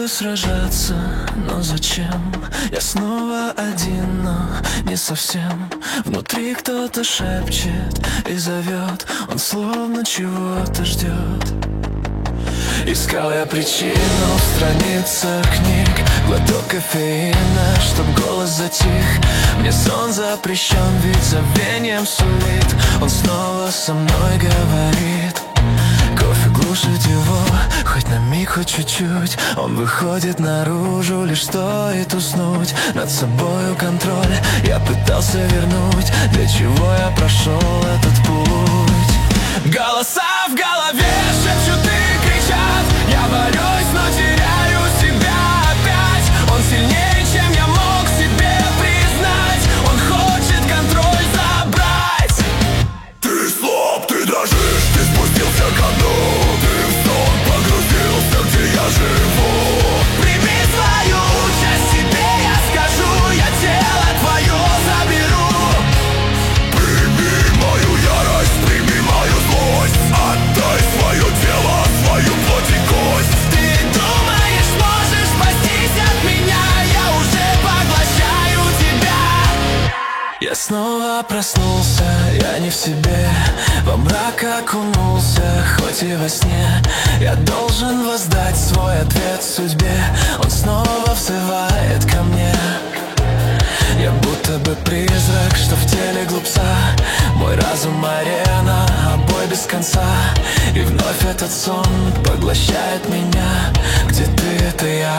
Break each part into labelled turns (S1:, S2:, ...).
S1: бы сражаться, но зачем? Я снова один, но не совсем. Внутри кто-то шепчет и зовет, он словно чего-то ждет. Искал я причину в страницах книг, глоток кофеина, чтоб голос затих. Мне сон запрещен, ведь забвением сулит. Он снова со мной говорит. Кофе глушит его, хоть на миг, хоть чуть-чуть. Он выходит наружу, лишь стоит уснуть. Над собою контроль я пытался вернуть. Для чего я прошел этот путь? Голоса в голове шепчут и кричат. Я борюсь, но теряю себя опять. Он сильнее, чем я мог себе признать. Он хочет контроль забрать.
S2: Ты слаб, ты дрожишь, ты спустился ко дну. Ты в сон погрузился, где я живу.
S1: Прими свою участь себе, я скажу. Я тело твое заберу.
S2: Прими мою ярость, прими мою злость. Отдай свое тело, свою плоть и кость.
S1: Ты думаешь, можешь спастись от меня? Я уже поглощаю тебя. Я снова проснулся, я не в себе. Во мрак окунулся, хоть и во сне. Я должен воздать свой ответ судьбе. Он снова взывает ко мне. Я будто бы призрак, что в теле глупца. Мой разум арена, а бой без конца. И вновь этот сон поглощает меня. Где ты, это я.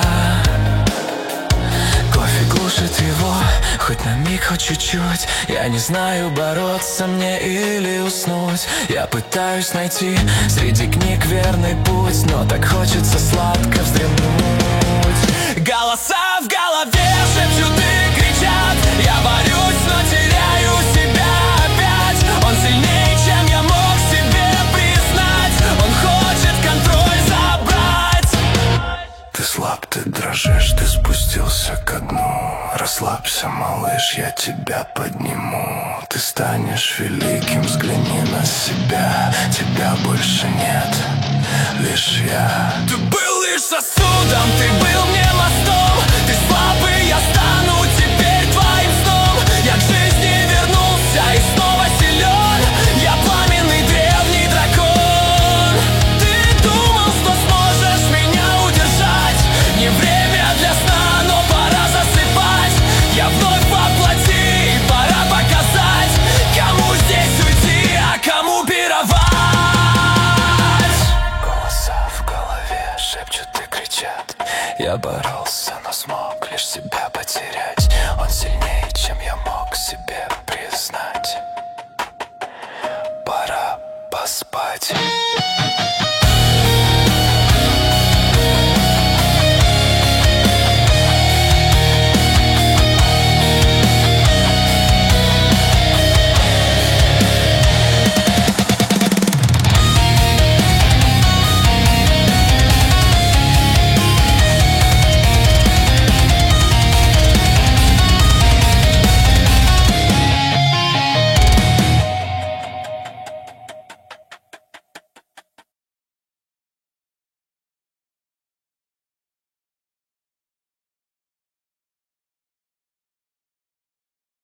S1: Кофе глушит его, хоть на миг, хоть чуть-чуть. Я не знаю, бороться мне или уснуть. Я пытаюсь найти среди книг верный путь, но так хочется сладко вздремнуть. Голоса в голове шепчут и кричат. Я борюсь, но теряю себя опять. Он сильнее, чем я мог себе признать. Он хочет контроль забрать.
S2: Ты слаб, ты дрожишь, ты спустился ко дну. Расслабься, малыш, я тебя подниму. Ты станешь великим, взгляни на себя. Тебя больше нет, лишь я.
S1: Ты был лишь сосудом, ты был мне мостом. Ты слабый, я стану теперь твоим сном. Я к жизни вернулся и снова силен. Я пламенный древний дракон. Ты думал, что сможешь меня удержать. Не время для сна, но пора засыпать. Я вновь воплоти, и пора показать, кому здесь уйти, а кому пировать. Голоса в голове шепчут и кричат. Я боролся, но смог лишь себя потерять.